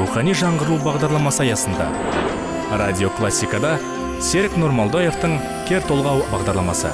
рухани жаңғыру бағдарламасы аясында радио классикада Серік Нұрмалдаевтың «Кер толғау» бағдарламасы.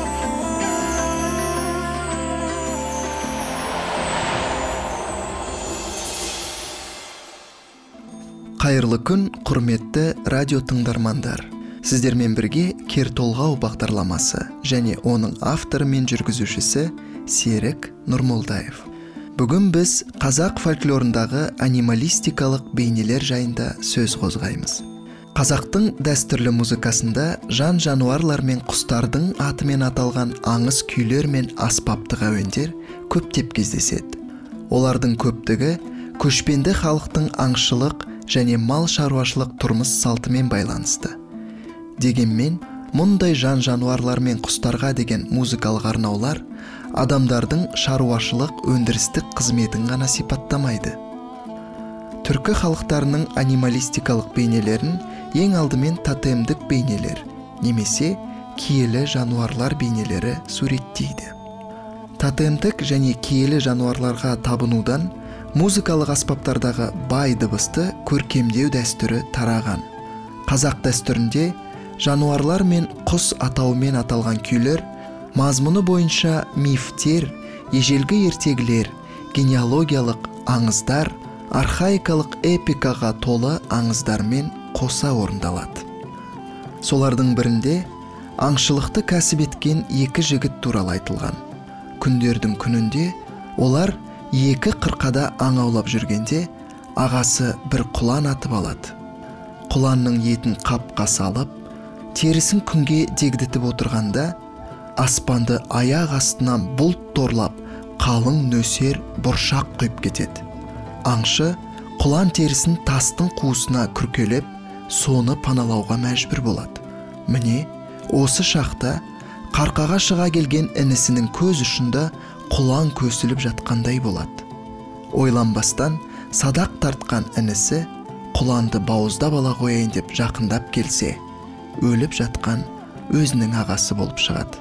Қайырлы күн, құрметті радио тыңдармандар. Сіздермен бірге «Кер толғау» бағдарламасы және оның авторы мен жүргізушісі Серік Нұрмалдаев. Бүгін біз қазақ фольклорындағы анималистикалық бейнелер жайында сөз қозғаймыз. Қазақтың дәстүрлі музыкасында жан-жануарлар мен құстардың атымен аталған аңыз күйлер мен аспаптық әуендер көптеп кездеседі. Олардың көптігі көшпенді халықтың аңшылық және мал шаруашылық тұрмыс салтымен байланысты. Дегенмен, мұндай жан-жануарлар мен құстарға деген музыкалық арнаулар адамдардың шаруашылық өндірістік қызметін ғана сипаттамайды. Түркі халықтарының анималистикалық бейнелерін ең алдымен тотемдік бейнелер, немесе киелі жануарлар бейнелері суреттейді. Тотемдік және киелі жануарларға табынудан музыкалық аспаптардағы бай дыбысты көркемдеу дәстүрі тараған. Қазақ дәстүрінде жануарлар мен құс атауымен аталған күйлер мазмұны бойынша мифтер, ежелгі ертегілер, генеалогиялық аңыздар, архаикалық эпикаға толы аңыздармен қоса орындалады. Солардың бірінде аңшылықты кәсіп еткен екі жігіт туралы айтылған. Күндердің күнінде олар екі қырқада аң аулап жүргенде ағасы бір құлан атып алады. Құланның етін қапқа салып, терісін күнге дегдітіп отырғанда аспанды аяқ астынан бұлт торлап, қалың нөсер бұршақ құйып кетеді. Аңшы құлан терісін тастың қуысына күркелеп, соны паналауға мәжбүр болады. Міне, осы шақта қарқаға шыға келген інісінің көз ұшында құлан көсіліп жатқандай болады. Ойланбастан садақ тартқан інісі құланды бауыздап ала қояйын деп жақындап келсе, өліп жатқан өзінің ағасы болып шығады.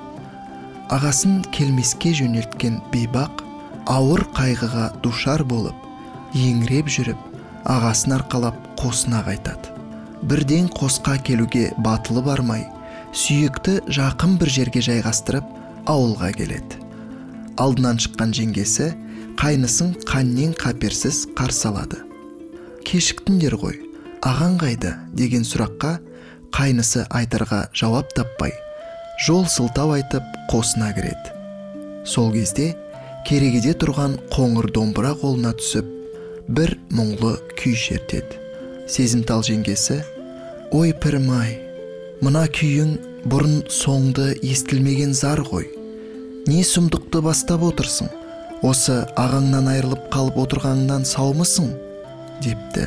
Ағасын келмеске жөнелткен бейбақ ауыр қайғыға душар болып, еңіреп жүріп, ағасын арқалап қосына қайтады. Бірден қосқа келуге батылы бармай, сүйекті жақын бір жерге жайғастырып, ауылға келеді. Алдынан шыққан жеңгесі қайнысын қаннен қаперсіз қарсы алады. «Кешіктіңдер ғой, ағаң қайда?» деген сұраққа қайнысы айтарға жауап таппай, жол сылтау айтып қосына кіреді. Сол кезде керегеде тұрған қоңыр домбыра қолына түсіп, бір мұңлы күй шертеді. Сезімтал жеңгесі: «Ой пірім-ай, мына күйің бұрын соңды естілмеген зар ғой. Не сұмдықты бастап отырсың? Осы ағаңнан айырылып қалып отырғаныңнан саумысың?» депті.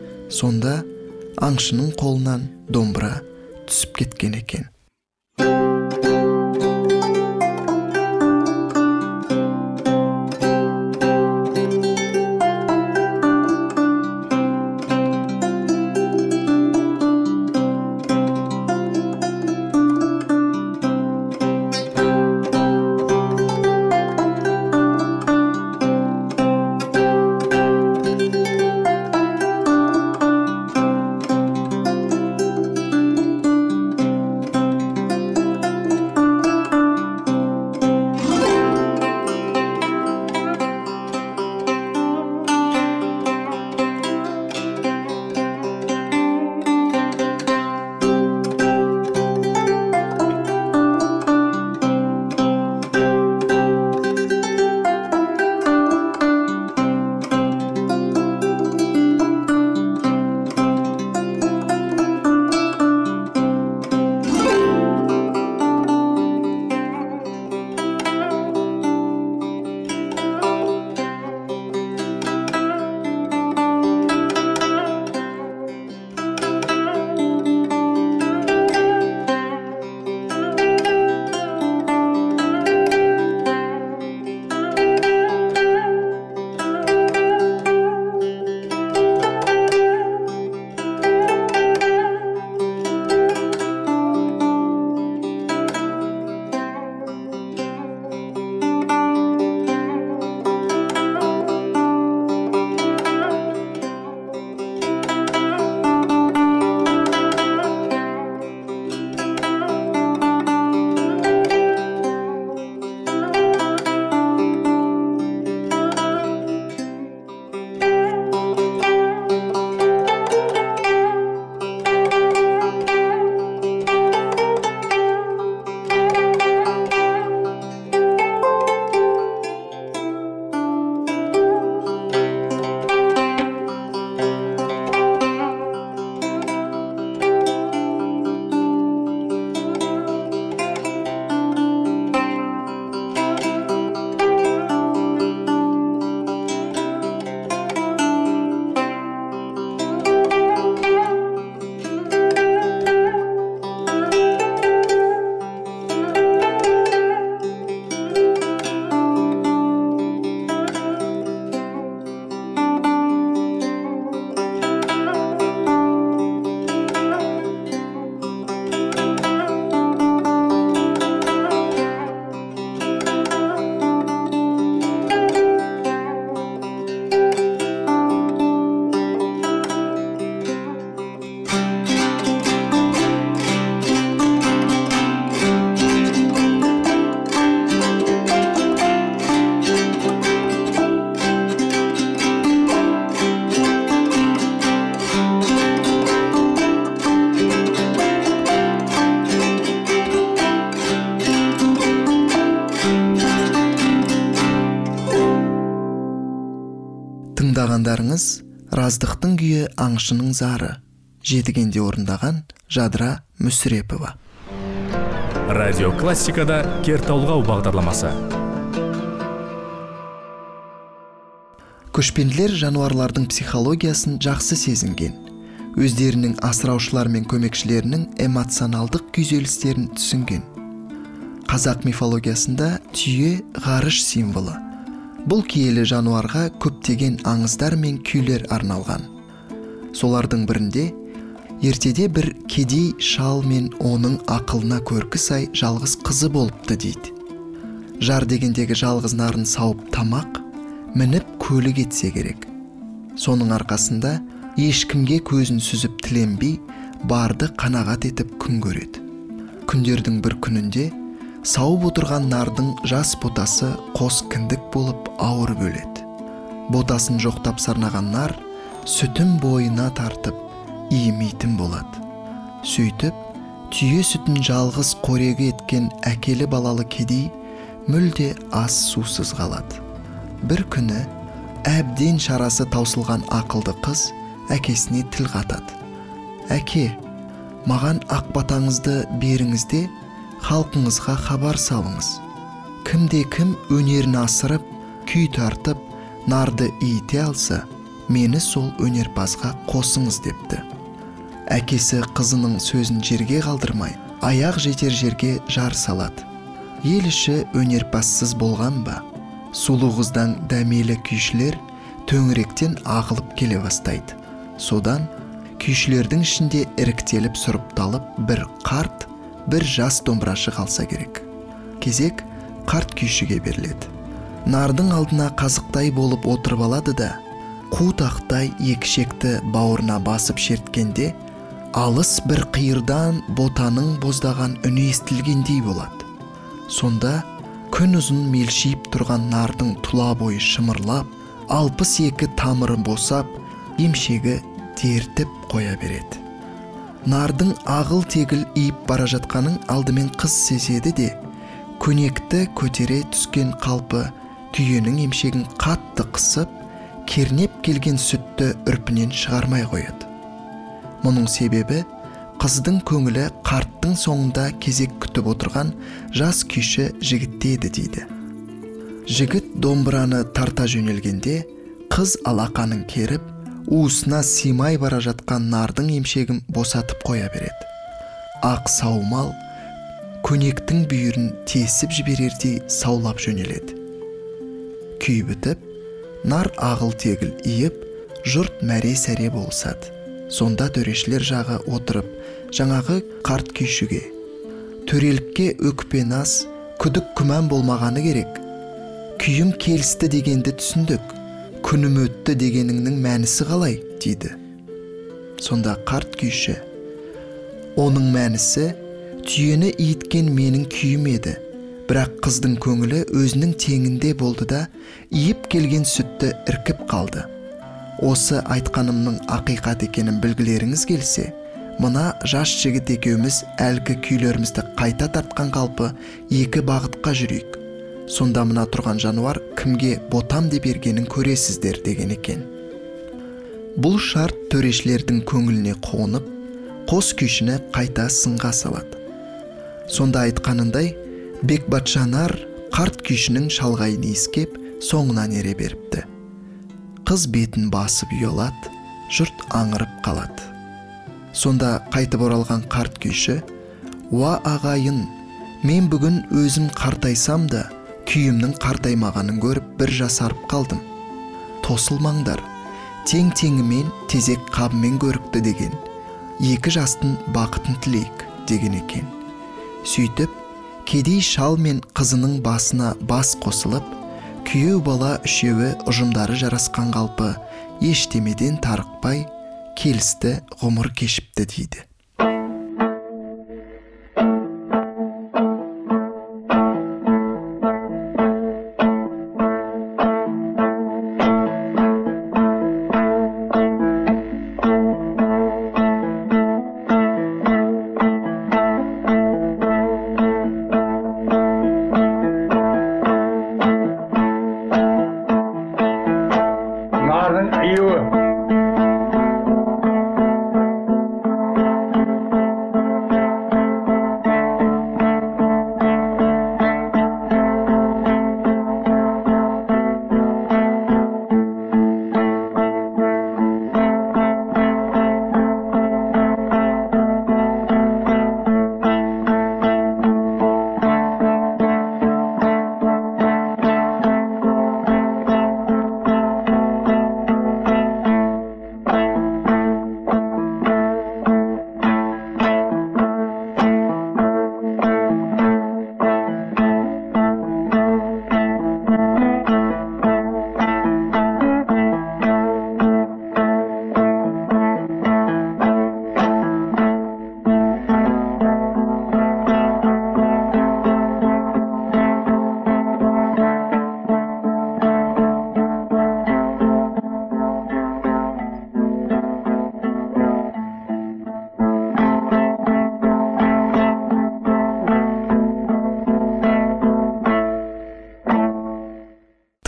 Сонда аңшының қолынан домбыра түсіп кеткен екен. тыңдағандарыңыз Раздықтың күйі аңшының зары, жетігенде орындаған Жадыра Мүсірепова. Радио классикада кер толғау бағдарламасы. Көшпенділер жануарлардың психологиясын жақсы сезінген, өздерінің асыраушылар мен көмекшілерінің эмоционалдық күйзелістерін түсінген. Қазақ мифологиясында түйе ғарыш символы. Бұл киелі жануарға көптеген аңыздар мен күйлер арналған. Солардың бірінде ертеде бір кедей шал мен оның ақылына көркі сай жалғыз қызы болыпты дейді. Жар дегендегі жалғыз нарын сауып тамақ, мініп көлік етсе керек. Соның арқасында ешкімге көзін сүзіп тіленбей, барды қанағат етіп күн көреді. Күндердің бір күнінде сауып отырған нардың жас ботасы қос кіндік болып ауырып өледі. Ботасын жоқтап сарнаған нар сүтін бойына тартып иімейтін болады. Сөйтіп, түйе сүтін жалғыз қореге еткен әкелі балалы кедей мүлде ас сусыз қалады. Бір күні әбден шарасы таусылған ақылды қыз әкесіне тіл қатады. Әке, маған ақ батаңызды беріңізде, халқыңызға хабар салыңыз. Кімде-кім өнерін асырып, күй тартып, нарды иіте алса, мені сол өнерпазға қосыңыз депті. Әкесі қызының сөзін жерге қалдырмай, аяқ жетер жерге жар салады. Ел іші өнерпазсыз болған ба? Сұлу қыздан дәмелі күйшілер төңіректен ағылып келе бастайды. Содан күйшілердің ішінде іріктеліп сұрыпталып бір қарт, бір жас домбырашы қалса керек. Кезек қарт күйшіге беріледі. Нардың алдына қазықтай болып отырып алады да, қу тақтай екі шекті бауырына басып шерткенде, алыс бір қиырдан ботаның боздаған үні естілгендей болады. Сонда күн ұзын мелшиіп тұрған нардың тұла бойы шымырлап, 62 тамыры босап, емшегі дертіп қоя береді. Нардың ағыл тегіл иіп бара жатқанын алдымен қыз сезеді де, көнекті көтере түскен қалпы түйенің емшегін қатты қысып, кернеп келген сүтті үрпінен шығармай қояды. Мұның себебі қыздың көңілі қарттың соңында кезек күтіп отырған жас күйші жігіттеді дейді. Жігіт домбыраны тарта жөнелгенде, қыз алақанын керіп, уысына симай бара жатқан нардың емшегін босатып қоя береді. Ақ саумал көнектің бүйірін тесіп жіберердей саулап жөнеледі. Күй бітіп, нар ағыл тегіл иіп, жұрт мәре-сәре болысады. Сонда төрешілер жағы отырып, жаңағы қарт күйшіге, төрелікке өкпен ас, күдік күмән болмағаны керек. Күйім келісті дегенді түсіндік. Күнім өтті дегеніңнің мәнісі қалай, дейді. Сонда қарт күйші, оның мәнісі түйені иіткен менің күйім еді, бірақ қыздың көңілі өзінің теңінде болды да, иіп келген сүтті іркіп қалды. Осы айтқанымның ақиқат екенін білгілеріңіз келсе, мына жас жігіт екеуміз әлгі күйлерімізді қайта тартқан қалпы екі бағытқа жүрейік. Сонда мына тұрған жануар кімге ботам деп бергенін көресіздер деген екен. Бұл шарт төрешілердің көңіліне қонып, қос күйшіні қайта сынға салады. Сонда айтқанындай, Бекбатшанар қарт күйшінің шалғайын иіскеп, соңынан ере беріпті. Қыз бетін басып ұялады, жұрт аңырып қалады. Сонда қайтып оралған қарт күйші, «Уа ағайын, мен бүгін өзім қартайсам да, күйімнің қартаймағанын көріп бір жасарып қалдым. Тосылмаңдар, тең-теңімен тезек қабымен көрікті деген, екі жастың бақытын тілейік деген екен. Сөйтіп, кедей шал мен қызының басына бас қосылып, күйеу бала үшеуі ұжымдары жарасқан қалпы ештемеден тарықпай, келісті ғұмыр кешіпті дейді.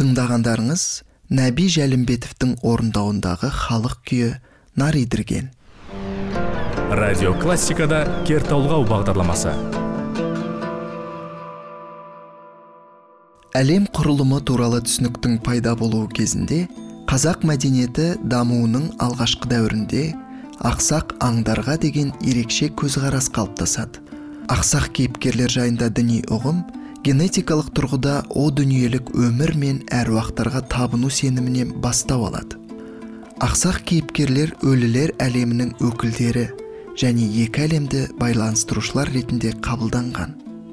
Тыңдағандарыңыз Нәби Жәлімбетовтің орындауындағы халық күйі Наридірген. Радио классикада кер толғау бағдарламасы. Әлем құрылымы туралы түсініктің пайда болуы кезінде қазақ мәдениеті дамуының алғашқы дәуірінде ақсақ аңдарға деген ерекше көзқарас қалыптасады. Ақсақ кейіпкерлер жайында діни ұғым генетикалық тұрғыда о дүниелік өмір мен әруақтарға табыну сенімінен бастау алады. Ақсақ кейіпкерлер өлілер әлемінің өкілдері және екі әлемді байланыстырушылар ретінде қабылданған.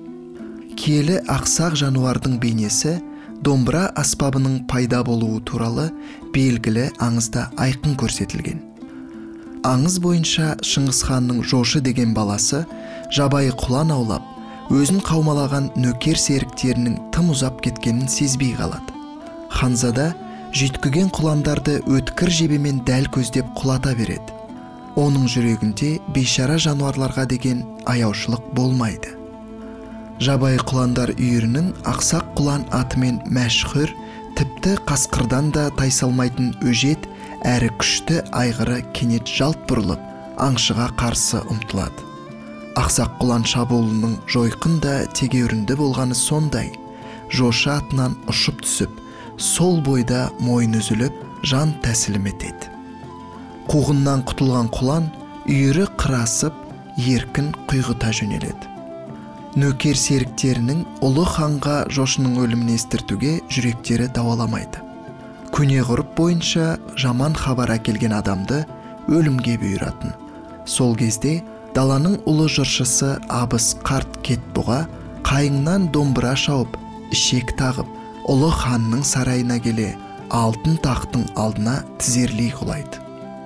Киелі ақсақ жануардың бейнесі домбыра аспабының пайда болуы туралы белгілі аңызда айқын көрсетілген. Аңыз бойынша Шыңғыс ханның Жошы деген баласы жабайы құлан аулап, өзін қаумалаған нөкер серіктерінің тым ұзап кеткенін сезбей қалады. Ханзада жүйткіген құландарды өткір жебемен дәл көздеп құлата береді. Оның жүрегінде бейшара жануарларға деген аяушылық болмайды. Жабайы құландар үйірінің ақсақ құлан атымен мәшһүр, тіпті қасқырдан да тайсалмайтын өжет әрі күшті айғыры кенет жалт бұрылып, аңшыға қарсы ұмтылады. Ақсақ құлан шабуылының жойқын да тегеурінді болғаны сондай. Жошы атынан ұшып түсіп, сол бойда мойын үзіліп, жан тәсілім етеді. Қуғыннан құтылған құлан үйірі қырасып, еркін құйғыта жөнеледі. Нөкер серіктерінің ұлы ханға Жошының өлімін естіртуге жүректері дауаламайды. Көне ғұрып бойынша жаман хабар әкелген адамды өлімге бұйыратын. Сол кезде даланың ұлы жыршысы Абыс қарт Кетбұға қайыңнан домбыра шауып, ішек тағып, ұлы ханның сарайына келе, алтын тақтың алдына тізерлей құлайды.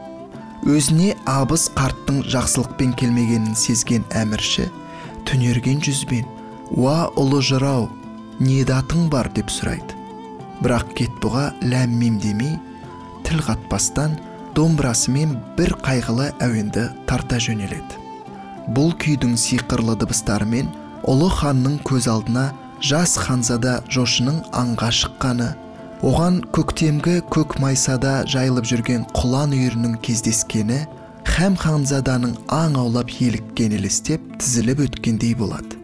Өзіне Абыс қарттың жақсылықпен келмегенін сезген әмірші түнерген жүзбен, «Уа ұлы жырау, не датың бар?» деп сұрайды. Бірақ Кетбұға ләм-мим демей, тіл қатпастан домбырасымен бір қайғылы әуенді тарта жөнеледі. Бұл күйдің сиқырлы дыбыстарымен ұлы ханның көз алдына жас ханзада Жошының аңға шыққаны, оған көктемгі көк майсада жайылып жүрген құлан үйірінің кездескені, һәм ханзаданың аң аулап еліккен елестеп тізіліп өткендей болады.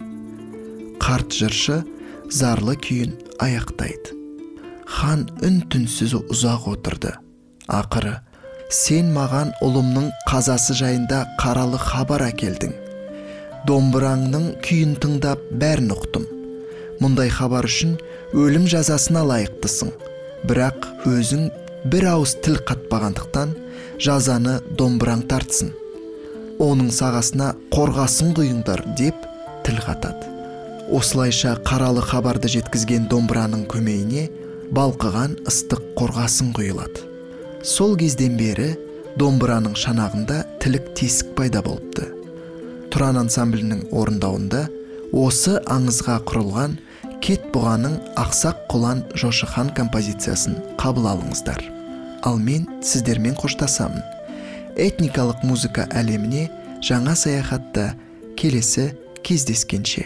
Қарт жыршы зарлы күйін аяқтайды. Хан үн-түнсіз ұзақ отырды. Ақыры, сен маған ұлымның қазасы жайында қаралы хабар әкелдің. Домбыраңның күйін тыңдап бәрін ұқтым. Мұндай хабар үшін өлім жазасына лайықтысың. Бірақ өзің бір ауыз тіл қатпағандықтан жазаны домбыраң тартсын. Оның сағасына қорғасын құйыңдар деп тіл қатады. Осылайша қаралы хабарды жеткізген домбыраның көмейіне балқыған ыстық қорғасын құйылады. Сол кезден бері домбыраның шанағында тілік тесік пайда болыпты. Тұран ансамблінің орындауында осы аңызға құрылған Кетбұғаның Ақсақ құлан Жошы хан композициясын қабыл алыңыздар. Ал мен сіздермен қоштасамын. Этникалық музыка әлеміне жаңа саяхатта келесі кездескенше.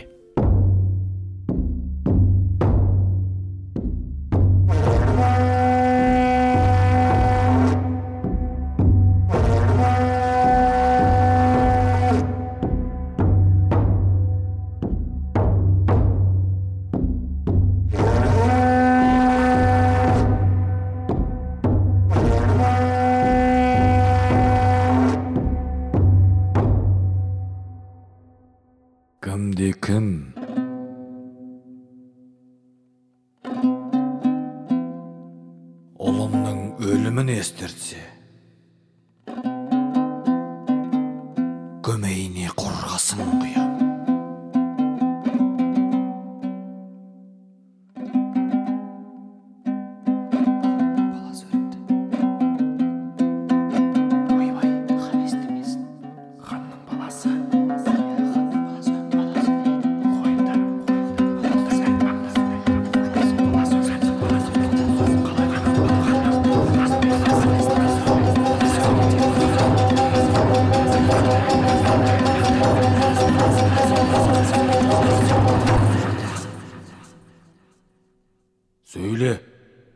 Кім? Ұлымның өлімін естіртсе, көмейіне қорғасын құям. Söyle,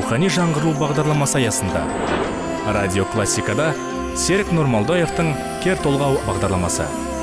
рухани жаңғыру бағдарламасы аясында радио классикада Серік Нұрмалдаевтың кер толғау бағдарламасы.